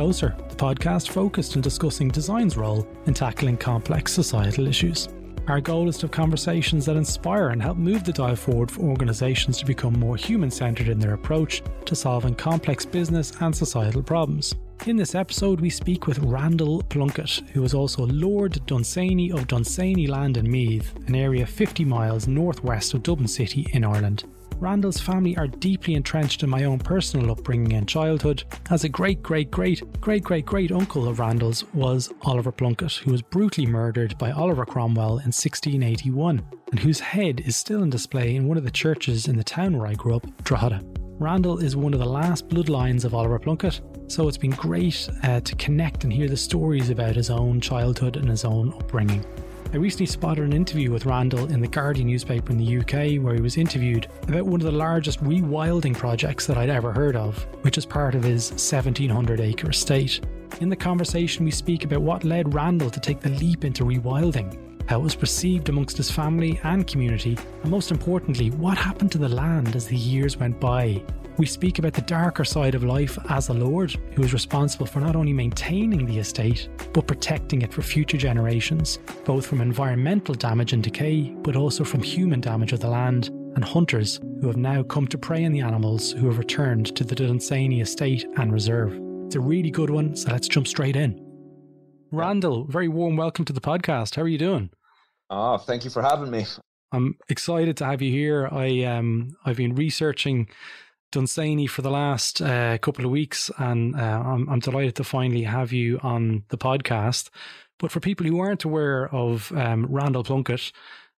Closer, the podcast focused on discussing design's role in tackling complex societal issues. Our goal is to have conversations that inspire and help move the dial forward for organisations to become more human-centred in their approach to solving complex business and societal problems. In this episode, we speak with Randall Plunkett, who is also Lord Dunsany of Dunsany Land in Meath, an area 50 miles northwest of Dublin City in Ireland. Randall's family are deeply entrenched in my own personal upbringing and childhood, as a great-great-great-great-great-great uncle of Randall's was Oliver Plunkett, who was brutally murdered by Oliver Cromwell in 1681, and whose head is still on display in one of the churches in the town where I grew up, Drogheda. Randall is one of the last bloodlines of Oliver Plunkett, so it's been great to connect and hear the stories about his own childhood and his own upbringing. I recently spotted an interview with Randall in the Guardian newspaper in the UK, where he was interviewed about one of the largest rewilding projects that I'd ever heard of, which is part of his 1,700-acre estate. In the conversation, we speak about what led Randall to take the leap into rewilding, how it was perceived amongst his family and community, and most importantly, what happened to the land as the years went by. We speak about the darker side of life as a lord, who is responsible for not only maintaining the estate, but protecting it for future generations, both from environmental damage and decay, but also from human damage of the land, and hunters who have now come to prey on the animals who have returned to the Dunsany estate and reserve. It's a really good one, so let's jump straight in. Randall, very warm welcome to the podcast. How are you doing? Thank you for having me. I'm excited to have you here. I've been researching Dunsany for the last couple of weeks, and I'm delighted to finally have you on the podcast. But for people who aren't aware of Randall Plunkett,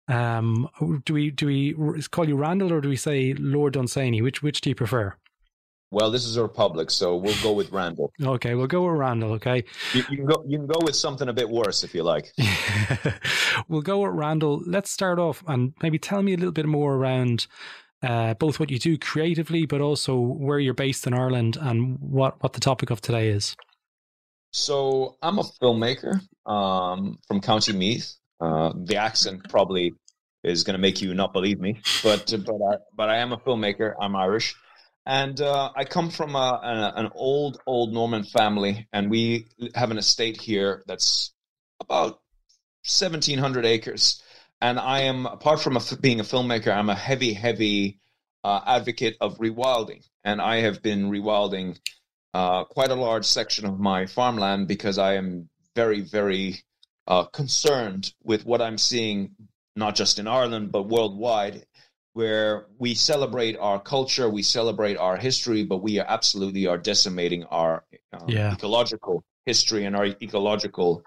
do we call you Randall or do we say Lord Dunsany? Which do you prefer? Well, this is a republic, so we'll go with Randall. Okay, we'll go with Randall. Okay, you can go with something a bit worse if you like. We'll go with Randall. Let's start off and maybe tell me a little bit more around both what you do creatively, but also where you're based in Ireland and what the topic of today is. So I'm a filmmaker from County Meath. The accent probably is going to make you not believe me, but I am a filmmaker. I'm Irish, and I come from an old Norman family, and we have an estate here that's about 1,700 acres. And I am, apart from being a filmmaker, I'm a heavy advocate of rewilding. And I have been rewilding quite a large section of my farmland because I am very, very concerned with what I'm seeing, not just in Ireland, but worldwide, where we celebrate our culture, we celebrate our history, but we are decimating our ecological history and our ecological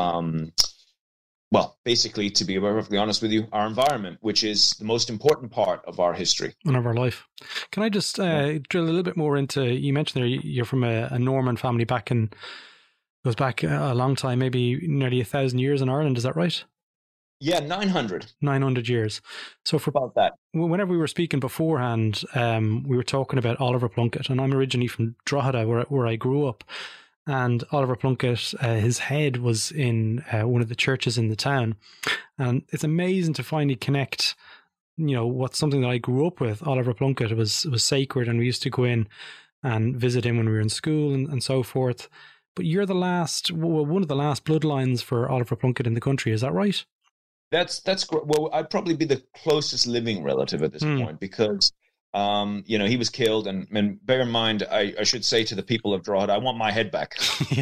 well, basically, to be perfectly honest with you, our environment, which is the most important part of our history. And of our life. Can I just drill a little bit more into, you mentioned there you're from a Norman family goes back a long time, maybe nearly 1,000 years in Ireland, is that right? Yeah, 900. 900 years. So for about that. Whenever we were speaking beforehand, we were talking about Oliver Plunkett, and I'm originally from Drogheda, where I grew up. And Oliver Plunkett, his head was in one of the churches in the town. And it's amazing to finally connect, what's something that I grew up with. Oliver Plunkett was sacred, and we used to go in and visit him when we were in school and so forth. But you're one of the last bloodlines for Oliver Plunkett in the country. Is that right? That's great. Well, I'd probably be the closest living relative at this point because he was killed, and bear in mind, I should say to the people of Drogheda, I want my head back.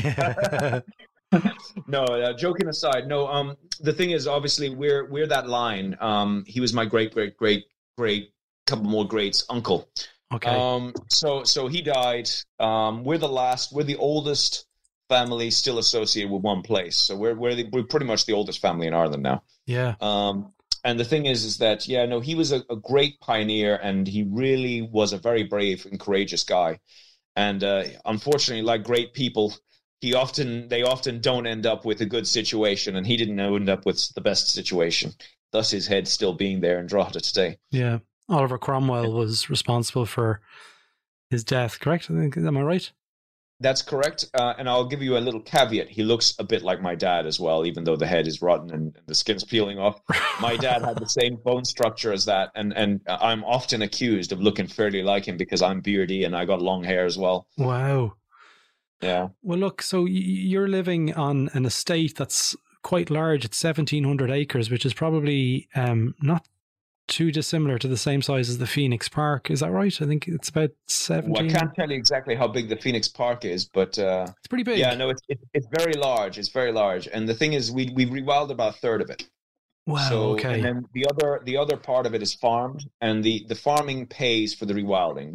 No, joking aside, no. The thing is, obviously, we're that line. He was my great couple more greats uncle. Okay. So he died. We're the oldest family still associated with one place. So we're pretty much the oldest family in Ireland now. Yeah. And the thing is that, he was a great pioneer, and he really was a very brave and courageous guy. And unfortunately, like great people, they often don't end up with a good situation, and he didn't end up with the best situation. Thus, his head still being there in Drogheda today. Yeah, Oliver Cromwell was responsible for his death. Correct? Am I right? That's correct. And I'll give you a little caveat. He looks a bit like my dad as well, even though the head is rotten and the skin's peeling off. My dad had the same bone structure as that. And I'm often accused of looking fairly like him because I'm beardy and I got long hair as well. Wow. Yeah. Well, look, so you're living on an estate that's quite large. It's 1,700 acres, which is probably not too dissimilar to the same size as the Phoenix Park. Is that right? I think it's about 17. Well, I can't tell you exactly how big the Phoenix Park is, but it's pretty big. Yeah, no, it's very large. It's very large, and the thing is, we rewilded about a third of it. Wow. So, okay. And then the other part of it is farmed, and the farming pays for the rewilding.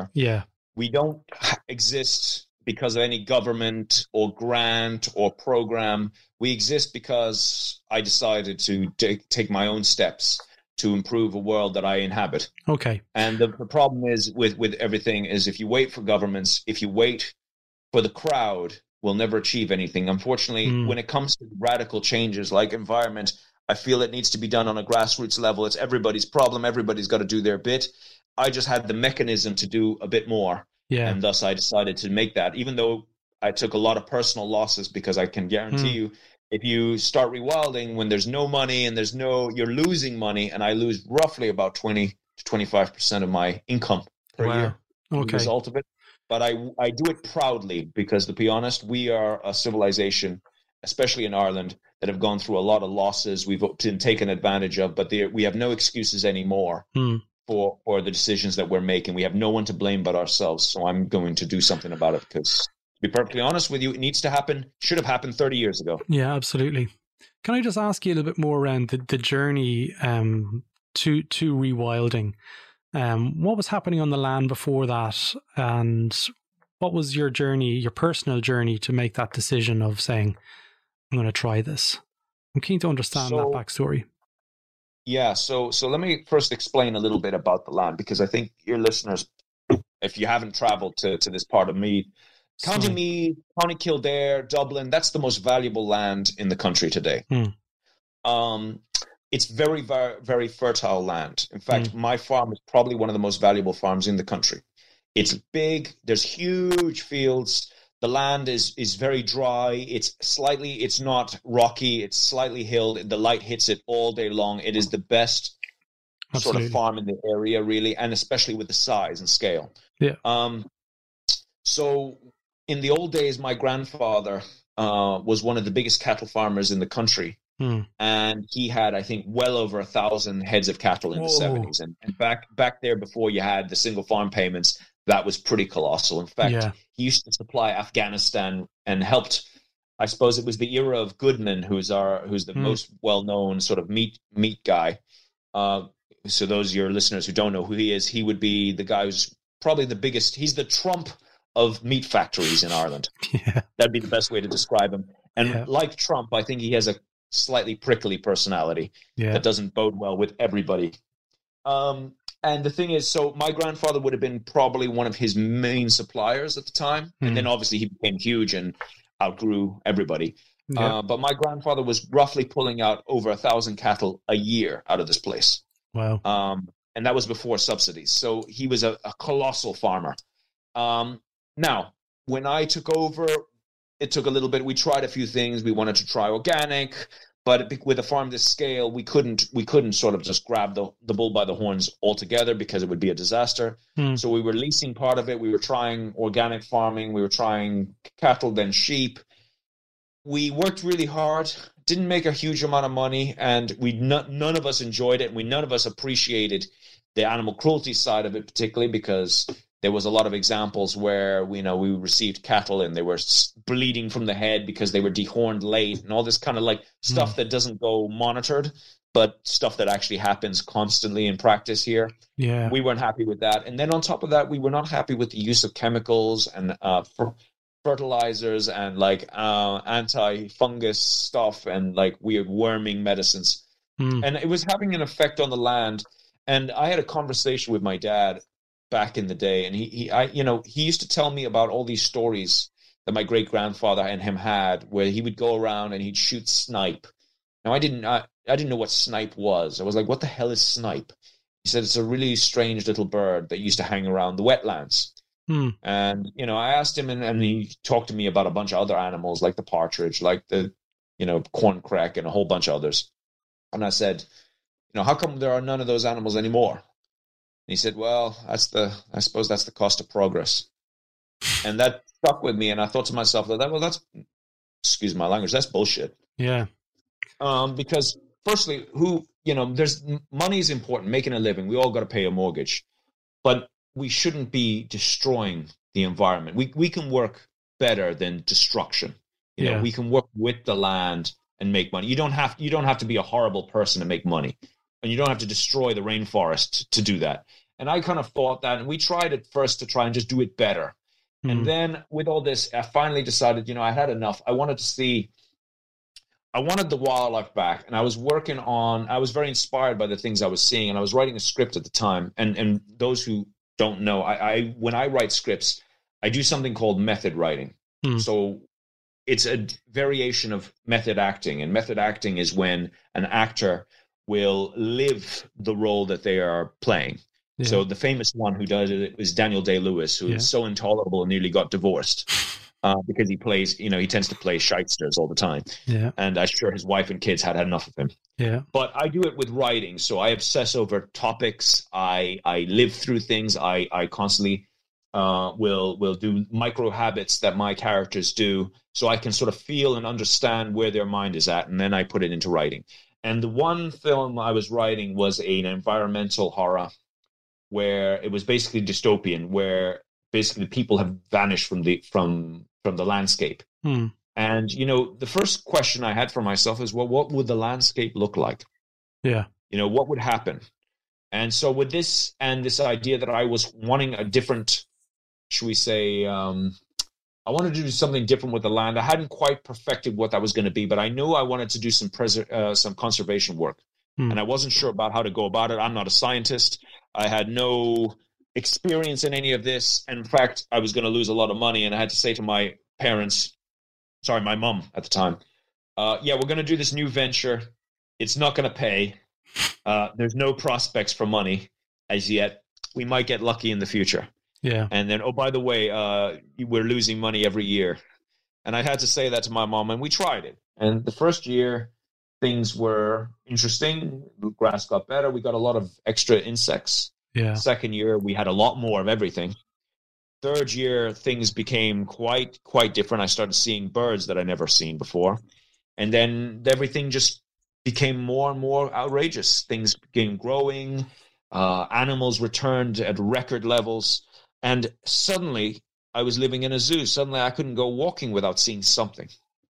We don't exist because of any government or grant or program. We exist because I decided to take my own steps to improve a world that I inhabit. Okay. And the problem is with everything is if you wait for governments, if you wait for the crowd, we'll never achieve anything. Unfortunately, when it comes to radical changes like environment, I feel it needs to be done on a grassroots level. It's everybody's problem. Everybody's got to do their bit. I just had the mechanism to do a bit more. Yeah. And thus I decided to make that, even though I took a lot of personal losses, because I can guarantee you, if you start rewilding when there's no money and you're losing money, and I lose roughly about 20 to 25% of my income per year as a result of it. But I do it proudly because, to be honest, we are a civilization, especially in Ireland, that have gone through a lot of losses. We've been taken advantage of, but we have no excuses anymore for the decisions that we're making. We have no one to blame but ourselves. So I'm going to do something about it because, to be perfectly honest with you, it needs to happen. Should have happened 30 years ago. Yeah, absolutely. Can I just ask you a little bit more around the journey to rewilding? What was happening on the land before that, and what was your journey, your personal journey, to make that decision of saying, I'm going to try this? I'm keen to understand that backstory. Yeah, so let me first explain a little bit about the land, because I think your listeners, if you haven't traveled to this part of Meath, County Meath, County Kildare, Dublin, that's the most valuable land in the country today. It's very, very, very fertile land. In fact, my farm is probably one of the most valuable farms in the country. It's big. There's huge fields. The land is very dry. It's not rocky. It's slightly hilled. The light hits it all day long. It is the best sort of farm in the area, really, and especially with the size and scale. Yeah. So in the old days, my grandfather was one of the biggest cattle farmers in the country. And he had, I think, well over 1,000 heads of cattle in the 70s. And back there, before you had the single farm payments, that was pretty colossal. In fact, he used to supply Afghanistan and helped. I suppose it was the era of Goodman, who's the most well-known sort of meat guy. So those of your listeners who don't know who he is, he would be the guy who's probably the biggest. He's the Trump of meat factories in Ireland. That'd be the best way to describe him. And like Trump, I think he has a slightly prickly personality that doesn't bode well with everybody. And the thing is, so my grandfather would have been probably one of his main suppliers at the time. And then obviously he became huge and outgrew everybody. But my grandfather was roughly pulling out over 1,000 cattle a year out of this place. Wow. And that was before subsidies. So he was a colossal farmer. Now, when I took over, it took a little bit. We tried a few things. We wanted to try organic, but with a farm this scale, we couldn't sort of just grab the bull by the horns altogether, because it would be a disaster. So we were leasing part of it. We were trying organic farming. We were trying cattle, then sheep. We worked really hard, didn't make a huge amount of money, and none of us enjoyed it. And none of us appreciated the animal cruelty side of it, particularly because there was a lot of examples where we received cattle and they were bleeding from the head because they were dehorned late, and all this kind of like stuff that doesn't go monitored, but stuff that actually happens constantly in practice here. Yeah, we weren't happy with that. And then on top of that, we were not happy with the use of chemicals and fertilizers and like anti-fungus stuff and like weird worming medicines. And it was having an effect on the land. And I had a conversation with my dad back in the day, and he used to tell me about all these stories that my great grandfather and him had, where he would go around and he'd shoot snipe. Now I didn't know what snipe was. I was like, what the hell is snipe? He said it's a really strange little bird that used to hang around the wetlands. And I asked him, and he talked to me about a bunch of other animals, like the partridge, like the corncrake, and a whole bunch of others. And I said, how come there are none of those animals anymore? And he said, well, I suppose that's the cost of progress. And that stuck with me. And I thought to myself that's, excuse my language, that's bullshit. Yeah. Because firstly, there's money is important, making a living. We all got to pay a mortgage, but we shouldn't be destroying the environment. We can work better than destruction. You know, we can work with the land and make money. You don't have to be a horrible person to make money, and you don't have to destroy the rainforest to do that. And I kind of thought that, and we tried at first to try and just do it better. And then with all this, I finally decided, I had enough. I wanted the wildlife back, and I was very inspired by the things I was seeing, and I was writing a script at the time. And those who don't know, when I write scripts, I do something called method writing. So it's a variation of method acting, and method acting is when an actor will live the role that they are playing. Yeah. So the famous one who does it is Daniel Day-Lewis, who is so intolerable and nearly got divorced because he plays, he tends to play shysters all the time. Yeah. And I'm sure his wife and kids had enough of him. Yeah. But I do it with writing. So I obsess over topics. I live through things. I constantly will do micro habits that my characters do, so I can sort of feel and understand where their mind is at. And then I put it into writing. And the one film I was writing was an environmental horror, where it was basically dystopian, where basically people have vanished from the landscape. And the first question I had for myself is, well, what would the landscape look like? Yeah. What would happen? And so with this and this idea that I was wanting a different, should we say, I wanted to do something different with the land. I hadn't quite perfected what that was going to be, but I knew I wanted to do some conservation work. And I wasn't sure about how to go about it. I'm not a scientist. I had no experience in any of this. And in fact, I was going to lose a lot of money. And I had to say to my mom at the time, we're going to do this new venture. It's not going to pay. There's no prospects for money as yet. We might get lucky in the future. Yeah. And then, by the way, we're losing money every year. And I had to say that to my mom, and we tried it. And the first year, things were interesting. The grass got better. We got a lot of extra insects. Yeah. Second year, we had a lot more of everything. Third year, things became quite different. I started seeing birds that I never seen before. And then everything just became more and more outrageous. Things began growing. Animals returned at record levels. And suddenly, I was living in a zoo. Suddenly, I couldn't go walking without seeing something.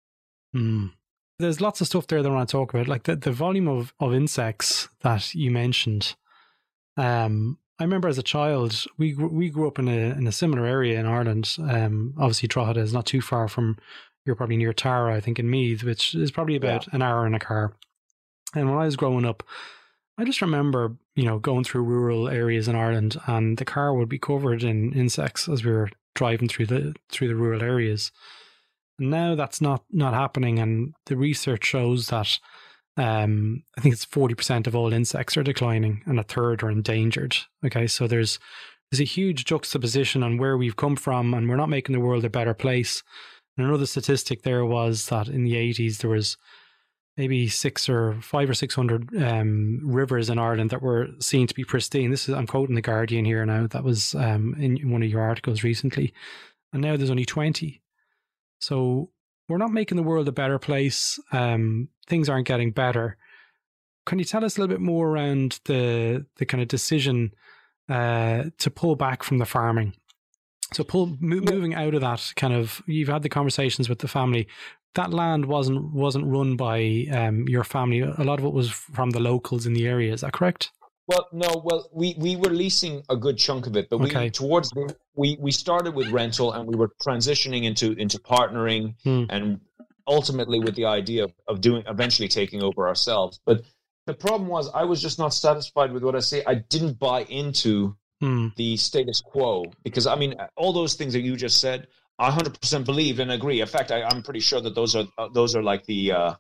There's lots of stuff there that I want to talk about, like the volume of insects that you mentioned. I remember as a child, we grew up in a similar area in Ireland. Obviously, Drogheda is not too far from, you're probably near Tara, I think, in Meath, which is probably about an hour in a car. And when I was growing up, I just remember, going through rural areas in Ireland, and the car would be covered in insects as we were driving through the rural areas. Now that's not happening, and the research shows that I think it's 40% of all insects are declining, and a third are endangered. Okay, so there's a huge juxtaposition on where we've come from, and we're not making the world a better place. And another statistic there was that in the 80s there was maybe 500 or 600 rivers in Ireland that were seen to be pristine. I'm quoting The Guardian here now. That was in one of your articles recently, and now there's only 20. So we're not making the world a better place. Things aren't getting better. Can you tell us a little bit more around the kind of decision to pull back from the farming? So moving out of that kind of, you've had the conversations with the family. That land wasn't run by your family. A lot of it was from the locals in the area. Is that correct? Well, no. Well, we were leasing a good chunk of it, but we started with rental, and we were transitioning into partnering, and ultimately with the idea of eventually taking over ourselves. But the problem was, I was just not satisfied with what I say. I didn't buy into the status quo, because I mean, all those things that you just said, I 100% believe and agree. In fact, I'm pretty sure that those are like the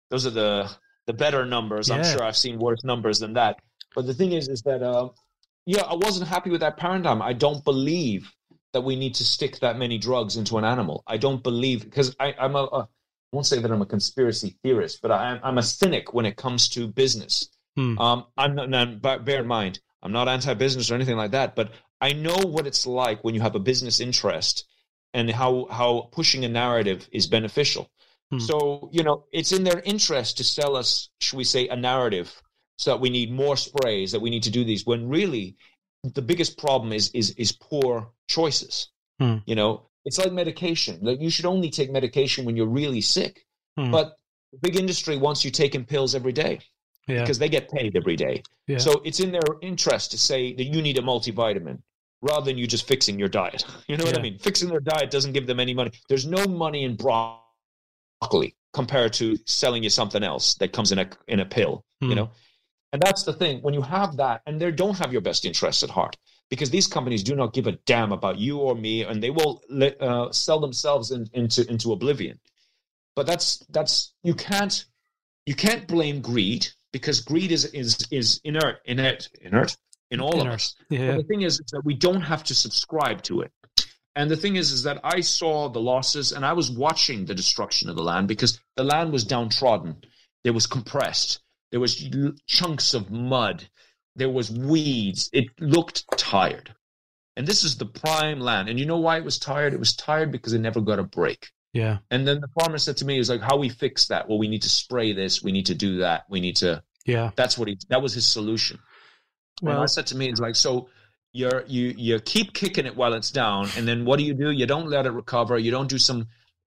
better numbers. Yeah. I'm sure I've seen worse numbers than that. But the thing is that, I wasn't happy with that paradigm. I don't believe that we need to stick that many drugs into an animal. I don't believe, because I won't say that I'm a conspiracy theorist, but I'm a cynic when it comes to business. I'm not, bear in mind, I'm not anti-business or anything like that, but I know what it's like when you have a business interest and how pushing a narrative is beneficial. So, it's in their interest to sell us, should we say, a narrative so that we need more sprays, that we need to do these, when really the biggest problem is poor choices. It's like medication. Like, you should only take medication when you're really sick. But the big industry wants you taking pills every day because they get paid every day. Yeah. So it's in their interest to say that you need a multivitamin rather than you just fixing your diet. You know what I mean? Fixing their diet doesn't give them any money. There's no money in broccoli compared to selling you something else that comes in a pill, And that's the thing. When you have that, and they don't have your best interests at heart, because these companies do not give a damn about you or me, and they will sell themselves into oblivion. But that's you can't blame greed, because greed is inert in all of us. Yeah. But the thing is that we don't have to subscribe to it. And the thing is that I saw the losses, and I was watching the destruction of the land, because the land was downtrodden. It was compressed. There was chunks of mud. There was weeds. It looked tired. And this is the prime land. And you know why it was tired? It was tired because it never got a break. Yeah. And then the farmer said to me, he was like, how we fix that? Well, we need to spray this. We need to do that. We need to. Yeah. That was his solution. Well, and I said to me, it's like, so you keep kicking it while it's down. And then what do? You don't let it recover. You don't do some,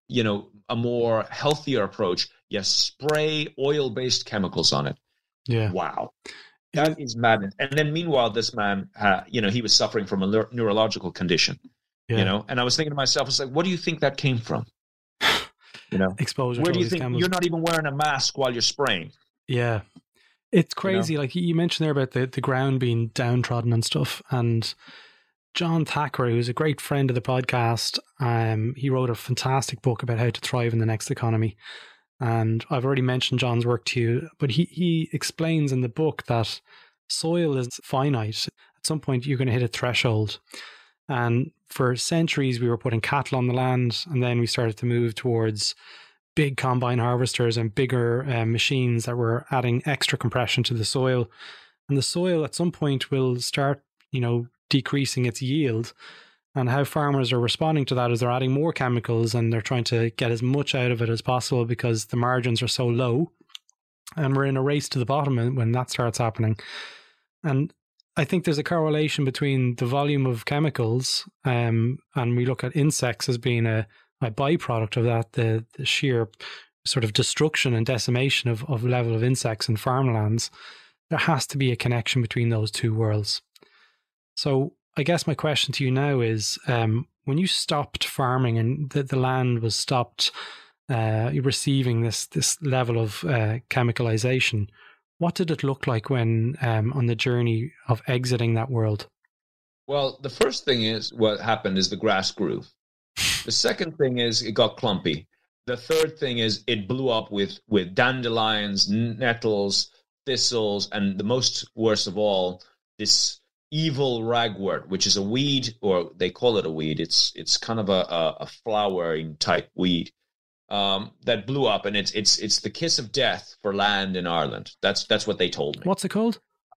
a more healthier approach. You spray oil-based chemicals on it. Yeah. Wow. That is madness. And then meanwhile, this man, he was suffering from a neurological condition, and I was thinking to myself, it's like, what do you think that came from? Exposure. Where do you think you're not even wearing a mask while you're spraying? Yeah. It's crazy. Like you mentioned there about the ground being downtrodden and stuff. And John Thackeray, who's a great friend of the podcast, he wrote a fantastic book about how to thrive in the next economy. And I've already mentioned John's work to you, but he explains in the book that soil is finite. At some point, you're going to hit a threshold. And for centuries, we were putting cattle on the land, and then we started to move towards big combine harvesters and bigger machines that were adding extra compression to the soil. And the soil at some point will start, decreasing its yield. And how farmers are responding to that is they're adding more chemicals and they're trying to get as much out of it as possible because the margins are so low. And we're in a race to the bottom when that starts happening. And I think there's a correlation between the volume of chemicals and we look at insects as being a byproduct of that, the sheer sort of destruction and decimation of level of insects in farmlands. There has to be a connection between those two worlds. So I guess my question to you now is, when you stopped farming and the land was stopped receiving this level of chemicalization, what did it look like when on the journey of exiting that world? Well, the first thing is what happened is the grass grew. The second thing is it got clumpy. The third thing is it blew up with dandelions, nettles, thistles, and the most worst of all, this evil ragwort, which is a weed, or they call it a weed. It's kind of a flowering type weed that blew up, and it's the kiss of death for land in Ireland. That's what they told me. What's it called?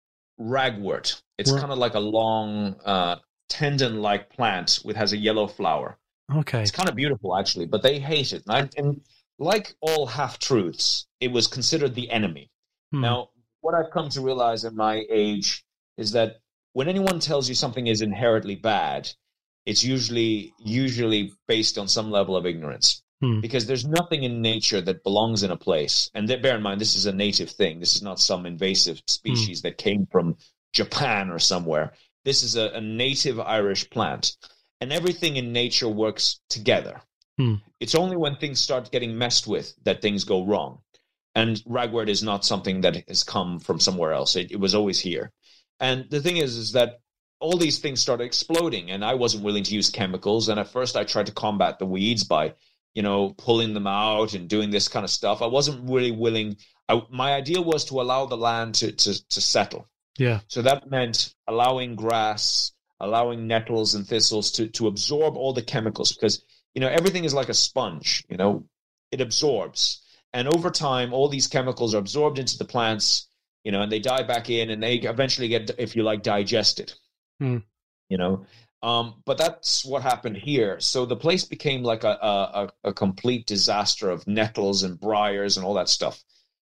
Ragwort. It's kind of like a long tendon-like plant has a yellow flower. Okay. It's kind of beautiful, actually, but they hate it. And like all half-truths, it was considered the enemy. Now, what I've come to realize in my age is that when anyone tells you something is inherently bad, it's usually based on some level of ignorance. Because there's nothing in nature that belongs in a place. And bear in mind, this is a native thing. This is not some invasive species that came from Japan or somewhere. This is a native Irish plant. And everything in nature works together. It's only when things start getting messed with that things go wrong. And ragwort is not something that has come from somewhere else. It was always here. And the thing is that all these things started exploding, and I wasn't willing to use chemicals. And at first I tried to combat the weeds by, pulling them out and doing this kind of stuff. I wasn't really willing. My idea was to allow the land to settle. Yeah. So that meant allowing grass, allowing nettles and thistles to absorb all the chemicals, because, everything is like a sponge, it absorbs. And over time, all these chemicals are absorbed into the plants, and they die back in, and they eventually get, if you like, digested. you know. But that's what happened here. So the place became like a complete disaster of nettles and briars and all that stuff.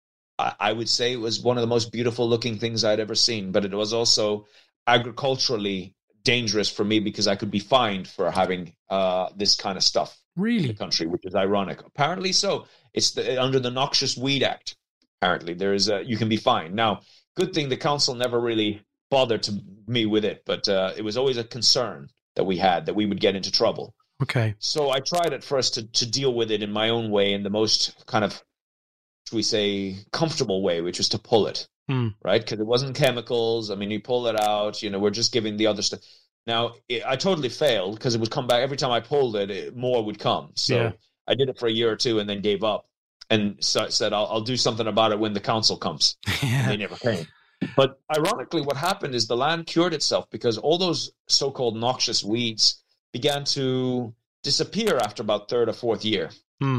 I would say it was one of the most beautiful looking things I'd ever seen, but it was also agriculturally dangerous for me because I could be fined for having this kind of stuff Really? in the country, which is ironic. Apparently so. It's under the Noxious Weed Act. Apparently you can be fined. Now, good thing the council never really bothered me with it, but it was always a concern that we had, that we would get into trouble. Okay. So I tried at first to deal with it in my own way, in the most kind of, should we say, comfortable way, which was to pull it, right? Because it wasn't chemicals. I mean, you pull it out, we're just giving the other stuff. Now, I totally failed because it would come back. Every time I pulled it, more would come. So I did it for a year or two and then gave up and said, I'll do something about it when the council comes. Yeah. They never came. But ironically, what happened is the land cured itself because all those so-called noxious weeds began to disappear after about third or fourth year.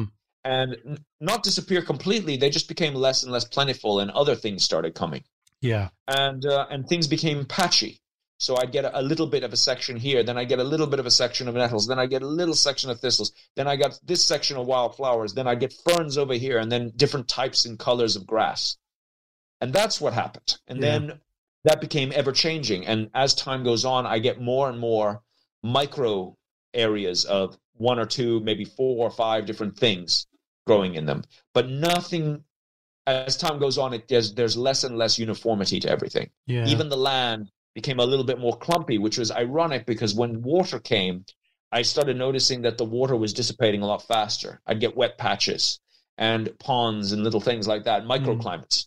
And not disappear completely. They just became less and less plentiful and other things started coming. Yeah. And things became patchy. So I'd get a little bit of a section here, then I get a little bit of a section of nettles, then I get a little section of thistles, then I got this section of wildflowers, then I get ferns over here, and then different types and colors of grass. And that's what happened. And then that became ever-changing. And as time goes on, I get more and more micro areas of one or two, maybe 4 or 5 different things growing in them. But nothing, as time goes on, there's less and less uniformity to everything. Yeah. Even the land became a little bit more clumpy, which was ironic because when water came, I started noticing that the water was dissipating a lot faster. I'd get wet patches and ponds and little things like that, microclimates.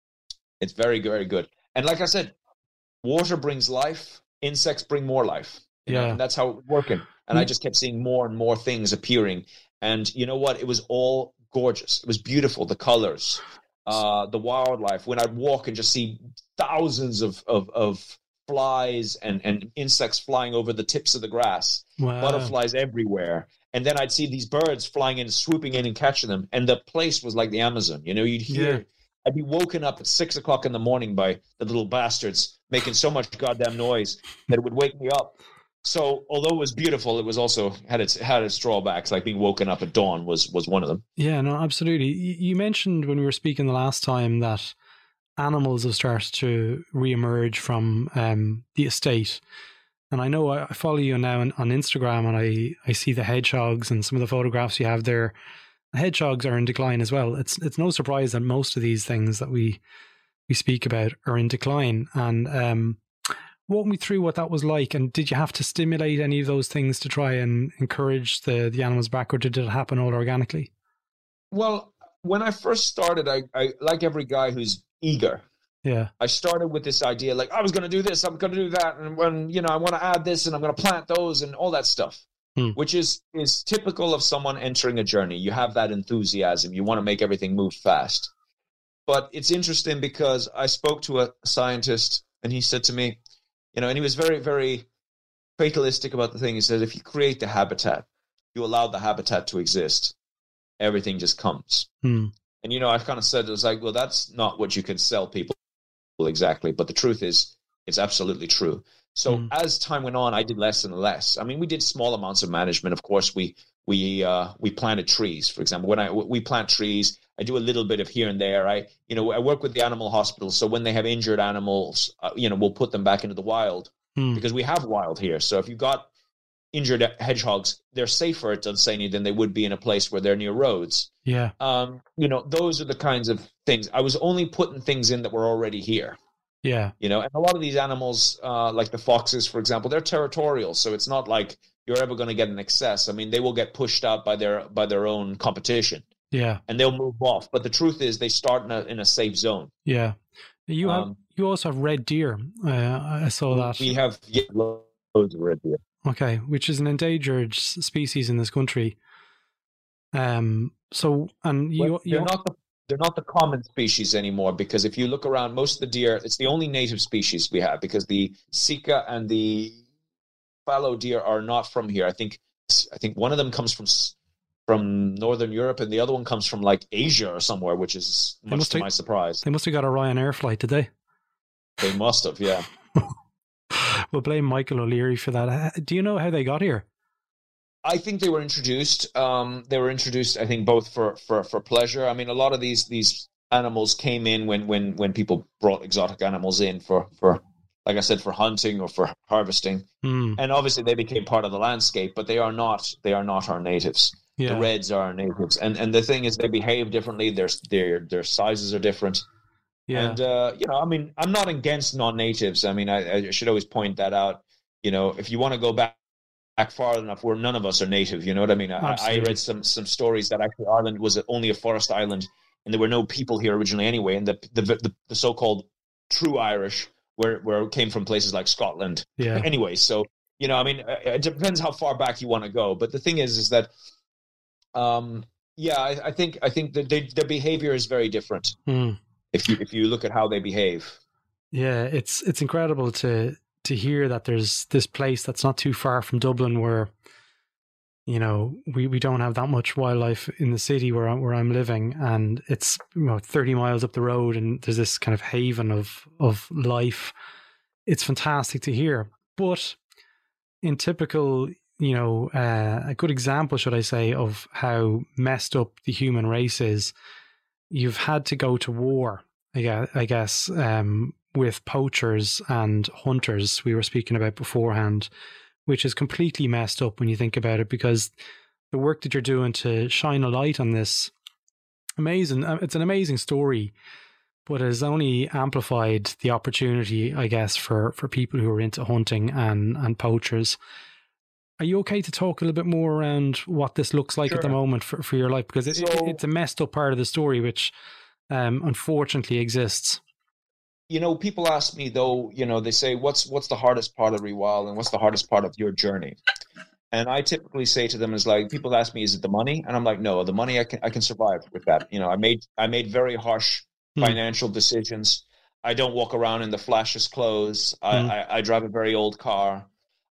It's very, very good. And like I said, water brings life, insects bring more life. And that's how it's working. And I just kept seeing more and more things appearing. And you know what? It was all gorgeous. It was beautiful. The colors, the wildlife. When I'd walk and just see thousands of flies and insects flying over the tips of the grass, butterflies everywhere. And then I'd see these birds flying in, swooping in and catching them. And the place was like the Amazon. You'd hear, I'd be woken up at 6 o'clock in the morning by the little bastards making so much goddamn noise that it would wake me up. So although it was beautiful, it was also had its drawbacks, like being woken up at dawn was one of them. Yeah, no, absolutely. You mentioned when we were speaking the last time that animals have started to reemerge from the estate. And I know I follow you now on Instagram, and I see the hedgehogs and some of the photographs you have there. The hedgehogs are in decline as well. It's no surprise that most of these things that we speak about are in decline. And walk me through what that was like. And did you have to stimulate any of those things to try and encourage the animals back, or did it happen all organically? Well, when I first started, I like every guy who's eager. Yeah. I started with this idea, like, I was going to do this, I'm going to do that. And when, I want to add this and I'm going to plant those and all that stuff, which is typical of someone entering a journey. You have that enthusiasm. You want to make everything move fast. But it's interesting because I spoke to a scientist and he said to me, and he was very, very fatalistic about the thing. He said, if you create the habitat, you allow the habitat to exist, everything just comes. And, I kind of said, it was like, well, that's not what you can sell people exactly. But the truth is, it's absolutely true. So as time went on, I did less and less. I mean, we did small amounts of management. Of course, we planted trees, for example. When we plant trees, I do a little bit of here and there. I work with the animal hospital. So when they have injured animals, we'll put them back into the wild because we have wild here. So if you've got injured hedgehogs, they're safer at Dunsany than they would be in a place where they're near roads. Yeah. Those are the kinds of things. I was only putting things in that were already here. Yeah. And a lot of these animals, like the foxes, for example, they're territorial. So it's not like you're ever going to get an excess. I mean, they will get pushed out by their own competition. Yeah. And they'll move off. But the truth is they start in a safe zone. Yeah. You also have red deer. I saw that. We have loads of red deer. Okay, which is an endangered species in this country. They're not the common species anymore, because if you look around, most of the deer, it's the only native species we have, because the sika and the fallow deer are not from here. I think one of them comes from Northern Europe and the other one comes from like Asia or somewhere, which is much to my surprise. They must have got a Ryanair flight, did they? They must have, yeah. We'll blame Michael O'Leary for that. Do you know how they got here? I think they were introduced. I think, both for pleasure. I mean, a lot of these animals came in when people brought exotic animals in for like I said, for hunting or for harvesting. And obviously they became part of the landscape, but they are not our natives. Yeah. The reds are our natives, and the thing is, they behave differently. Their sizes are different. Yeah. And I mean, I'm not against non-natives. I mean, I should always point that out. If you want to go back far enough, where none of us are native, you know what I mean? I read some stories that actually Ireland was only a forest island, and there were no people here originally anyway. And the so-called true Irish where it came from places like Scotland. Yeah. Anyway, so I mean, it depends how far back you want to go. But the thing is that, I think that their behavior is very different. If you look at how they behave. Yeah, it's incredible to hear that there's this place that's not too far from Dublin where, we don't have that much wildlife in the city where I'm living, and it's 30 miles up the road, and there's this kind of haven of life. It's fantastic to hear. But in typical, a good example, should I say, of how messed up the human race is, you've had to go to war, I guess, with poachers and hunters we were speaking about beforehand, which is completely messed up when you think about it, because the work that you're doing to shine a light on this, it's an amazing story, but it has only amplified the opportunity, I guess, for people who are into hunting and poachers. Are you okay to talk a little bit more around what this looks like at the moment for your life? Because it's a messed up part of the story, which unfortunately exists. People ask me, though, they say, what's the hardest part of Rewild, and what's the hardest part of your journey? And I typically say to them, is like, people ask me, is it the money? And I'm like, no, the money, I can survive with that. I made very harsh financial decisions. I don't walk around in the flashiest clothes. I drive a very old car.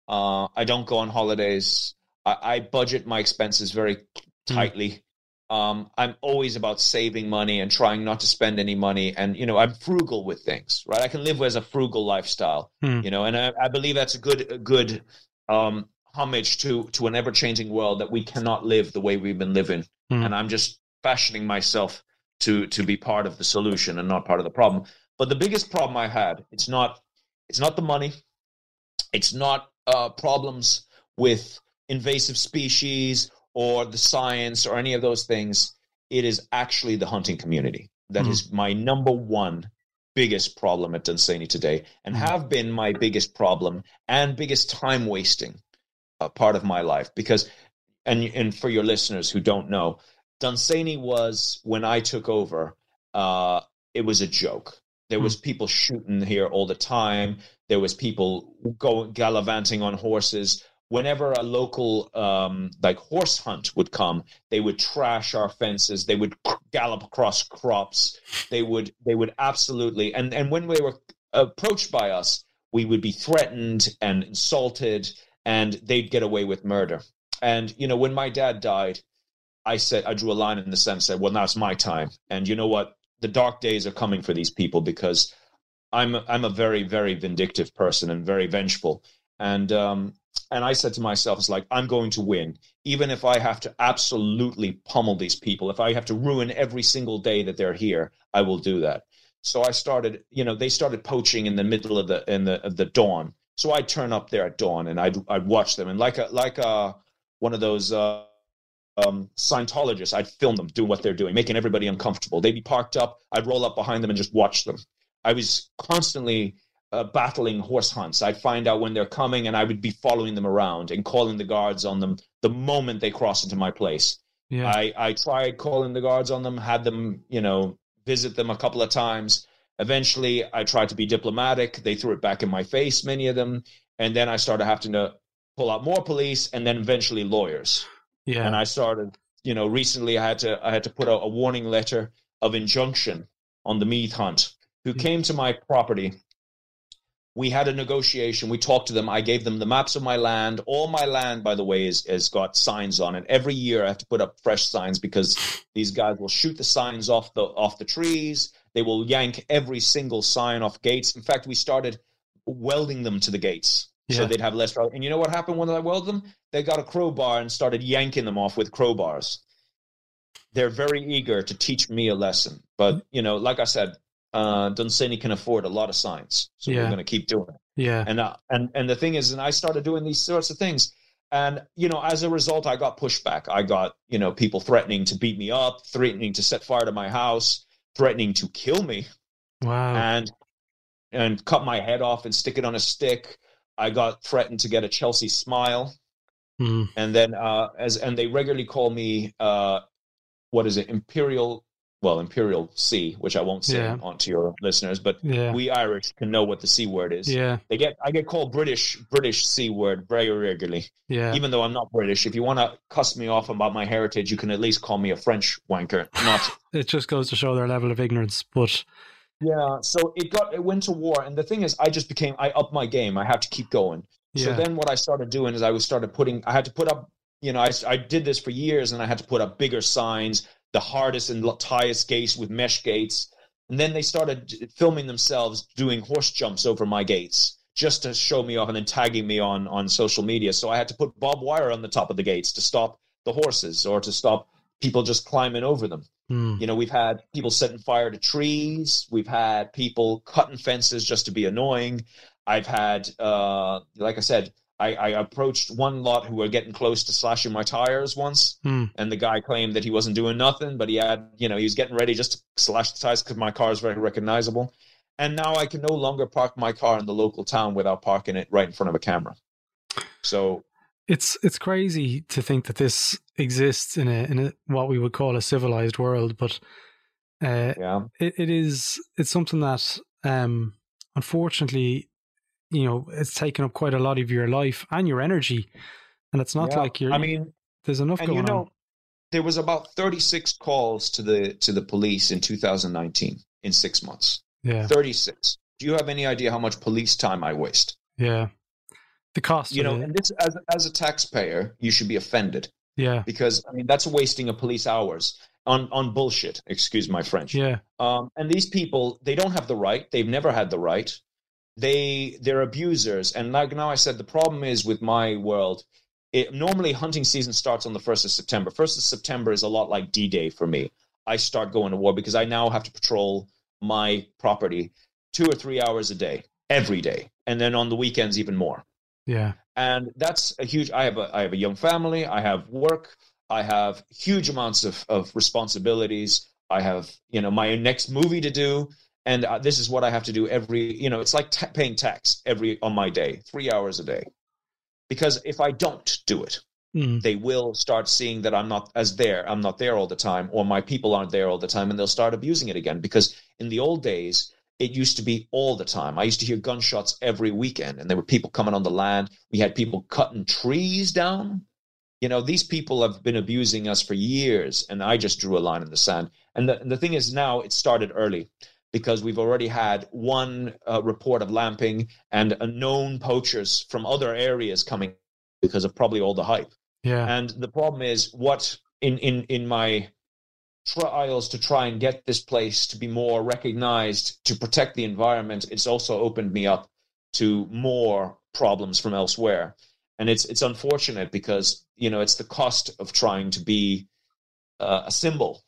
I don't go on holidays. I budget my expenses very tightly. I'm always about saving money and trying not to spend any money. And, I'm frugal with things, right? I can live as a frugal lifestyle, and I believe that's a good homage to an ever-changing world, that we cannot live the way we've been living. And I'm just fashioning myself to be part of the solution and not part of the problem. But the biggest problem I had, it's not the money. It's not problems with invasive species or the science or any of those things. It is actually the hunting community. That is my number one biggest problem at Dunsany today, and have been my biggest problem and biggest time wasting part of my life. Because, and for your listeners who don't know, Dunsany was, when I took over, it was a joke. There was people shooting here all the time. There was people gallivanting on horses. Whenever a local horse hunt would come, they would trash our fences. They would gallop across crops. They would absolutely. And when they were approached by us, we would be threatened and insulted, and they'd get away with murder. And when my dad died, I drew a line in the sand and said, well, now it's my time. And you know what? The dark days are coming for these people, because I'm a very, very vindictive person and very vengeful. And I said to myself, it's like, I'm going to win. Even if I have to absolutely pummel these people, if I have to ruin every single day that they're here, I will do that. So I started, they started poaching in the middle of the dawn. So I'd turn up there at dawn, and I'd watch them. And like one of those Scientologists, I'd film them doing what they're doing, making everybody uncomfortable. They'd be parked up. I'd roll up behind them and just watch them. I was constantly battling horse hunts. I'd find out when they're coming, and I would be following them around and calling the guards on them the moment they cross into my place. Yeah. I tried calling the guards on them, had them, visit them a couple of times. Eventually, I tried to be diplomatic. They threw it back in my face, many of them. And then I started having to pull out more police, and then eventually lawyers. Yeah. And I started, recently I had to put out a warning letter of injunction on the Meath Hunt, who came to my property. We had a negotiation. We talked to them. I gave them the maps of my land. All my land, by the way, has got signs on it. Every year I have to put up fresh signs, because these guys will shoot the signs off the trees. They will yank every single sign off gates. In fact, we started welding them to the gates. So Yeah. they'd have less trouble. And you know what happened when I welded them? They got a crowbar and started yanking them off with crowbars. They're very eager to teach me a lesson. But, you know, like I said, Dunsany can afford a lot of signs. So we're Yeah. going to keep doing it. Yeah. And the thing is, and I started doing these sorts of things. And, you know, as a result, I got pushback. I got, you know, people threatening to beat me up, threatening to set fire to my house, threatening to kill me Wow. and cut my head off and stick it on a stick. I got threatened to get a Chelsea smile. Mm. And then and they regularly call me what is it, Imperial C, which I won't say on to your listeners, but we Irish can know what the C word is. Yeah. I get called British C word very regularly. Yeah. Even though I'm not British. If you want to cuss me off about my heritage, you can at least call me a French wanker. Not It just goes to show their level of ignorance, but yeah, so it went to war, and the thing is, I upped my game. I have to keep going. So then what I started doing is I had to put up, you know, I did this for years, and I had to put up bigger signs, the hardest and tightest gates with mesh gates. And then they started filming themselves doing horse jumps over my gates just to show me off and then tagging me on social media. So I had to put barbed wire on the top of the gates to stop the horses or to stop people just climbing over them. You know, we've had people setting fire to trees. We've had people cutting fences just to be annoying. I've had, like I said, I approached one lot who were getting close to slashing my tires once, and the guy claimed that he wasn't doing nothing, but he was getting ready just to slash the tires because my car is very recognizable. And now I can no longer park my car in the local town without parking it right in front of a camera. So it's crazy to think that this exists in a what we would call a civilized world, but it's something that unfortunately, you know, it's taken up quite a lot of your life and your energy, and it's not like there's enough going on. There was about 36 calls to the police in 2019 in 6 months. Yeah, 36. Do you have any idea how much police time I waste? Yeah. The cost, you know, and this as a taxpayer, you should be offended. Yeah, because I mean that's a wasting of police hours on bullshit. Excuse my French. Yeah. And these people, they don't have the right. They've never had the right. They're abusers. And like now I said, the problem is with my world. Normally hunting season starts on the 1st of September. 1st of September is a lot like D-Day for me. I start going to war because I now have to patrol my property 2 or 3 hours a day, every day, and then on the weekends even more. Yeah. And that's a huge, I have a young family, I have work, I have huge amounts of responsibilities. I have, you know, my next movie to do. And this is what I have to do it's like paying tax on my day, 3 hours a day. Because if I don't do it, they will start seeing that I'm not there all the time, or my people aren't there all the time, and they'll start abusing it again. Because in the old days, it used to be all the time. I used to hear gunshots every weekend, and there were people coming on the land. We had people cutting trees down. You know, these people have been abusing us for years, and I just drew a line in the sand. And the thing is now it started early because we've already had one report of lamping and known poachers from other areas coming because of probably all the hype. Yeah. And the problem is what in my trials to try and get this place to be more recognized to protect the environment, it's also opened me up to more problems from elsewhere. And it's unfortunate because, you know, it's the cost of trying to be a symbol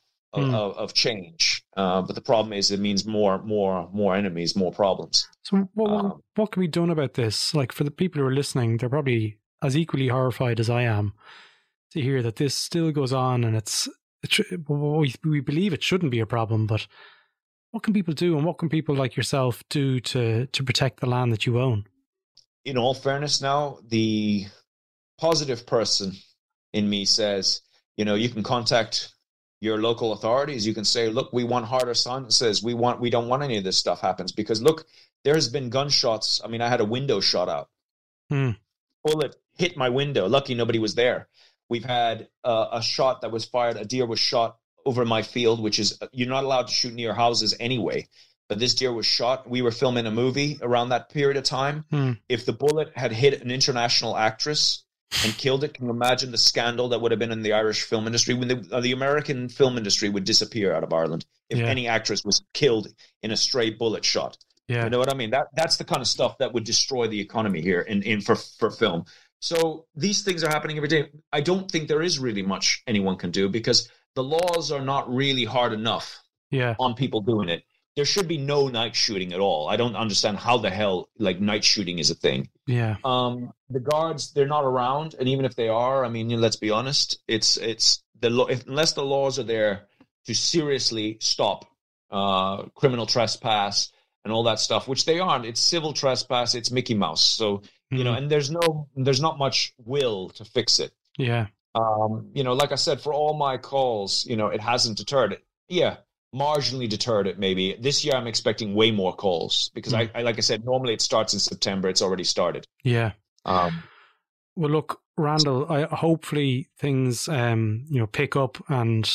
of change. But the problem is it means more enemies, more problems. So what can be done about this? Like, for the people who are listening, they're probably as equally horrified as I am to hear that this still goes on, and we believe it shouldn't be a problem, but what can people do, and what can people like yourself do to protect the land that you own? In all fairness now, the positive person in me says, you know, you can contact your local authorities. You can say, look, we want harder sentences. We don't want any of this stuff happens because look, there's been gunshots. I mean, I had a window shot out. Bullet hit my window. Lucky nobody was there. We've had a shot that was fired. A deer was shot over my field, which is, you're not allowed to shoot near houses anyway. But this deer was shot. We were filming a movie around that period of time. If the bullet had hit an international actress and killed it, can you imagine the scandal that would have been in the Irish film industry? When the American film industry would disappear out of Ireland if any actress was killed in a stray bullet shot. Yeah. You know what I mean? That's the kind of stuff that would destroy the economy here for film. So these things are happening every day. I don't think there is really much anyone can do because the laws are not really hard enough on people doing it. There should be no night shooting at all. I don't understand how the hell like night shooting is a thing. Yeah. The guards, they're not around, and even if they are, I mean, let's be honest, it's unless the laws are there to seriously stop criminal trespass and all that stuff, which they aren't. It's civil trespass. It's Mickey Mouse. So you know, and there's not much will to fix it. Yeah. You know, like I said, for all my calls, you know, it hasn't deterred it. Yeah. Marginally deterred it maybe. This year I'm expecting way more calls because I like I said, normally it starts in September. It's already started. Yeah. Well, look, Randall, hopefully things you know, pick up and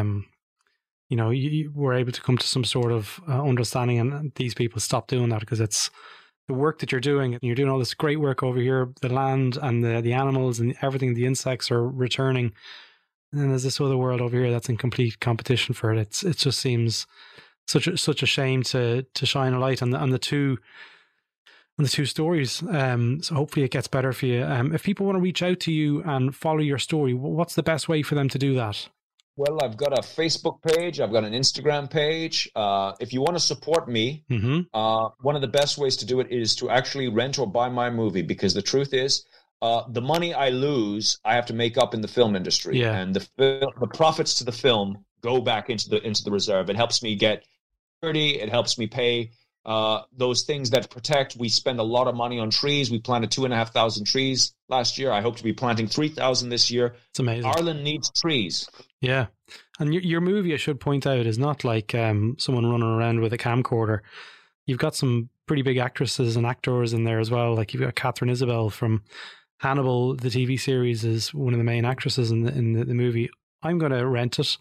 you know, you were able to come to some sort of understanding, and these people stop doing that, because it's the work that you're doing, and you're doing all this great work over here. The land and the animals and everything, the insects are returning. And then there's this other world over here that's in complete competition for it. It just seems such a shame to shine a light on the two stories. So hopefully it gets better for you. If people want to reach out to you and follow your story, what's the best way for them to do that? Well, I've got a Facebook page. I've got an Instagram page. If you want to support me, one of the best ways to do it is to actually rent or buy my movie, because the truth is, the money I lose, I have to make up in the film industry, and the profits to the film go back into the reserve. It helps me get security. It helps me pay those things that protect. We spend a lot of money on trees. We planted 2,500 trees last year. I hope to be planting 3,000 this year. It's amazing. Ireland needs trees. Yeah, and your movie, I should point out, is not like someone running around with a camcorder. You've got some pretty big actresses and actors in there as well. Like you've got Catherine Isabel from Hannibal, the TV series, is one of the main actresses in the movie. I'm going to rent it.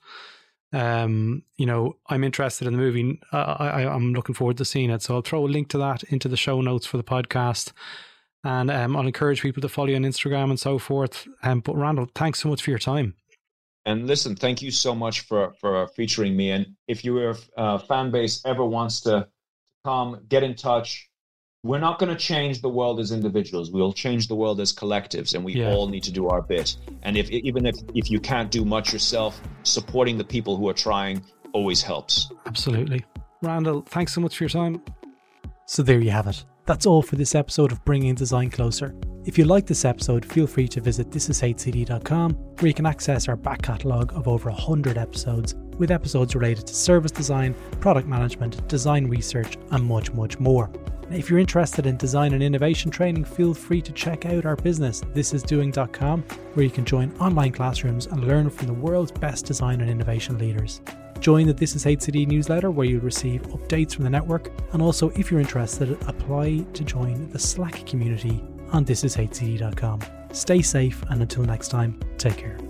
You know, I'm interested in the movie. I'm looking forward to seeing it. So I'll throw a link to that into the show notes for the podcast. And I'll encourage people to follow you on Instagram and so forth. But Randall, thanks so much for your time. And listen, thank you so much for featuring me. And if your fan base ever wants to come, get in touch. We're not going to change the world as individuals. We'll change the world as collectives, and we all need to do our bit. And even if you can't do much yourself, supporting the people who are trying always helps. Absolutely. Randall, thanks so much for your time. So there you have it. That's all for this episode of Bringing Design Closer. If you like this episode, feel free to visit thisishcd.com, where you can access our back catalogue of over 100 episodes, with episodes related to service design, product management, design research, and much, much more. Now, if you're interested in design and innovation training, feel free to check out our business, thisisdoing.com, where you can join online classrooms and learn from the world's best design and innovation leaders. Join the This Is HCD newsletter, where you'll receive updates from the network, and also, if you're interested, apply to join the Slack community on thisishcd.com. Stay safe, and until next time, take care.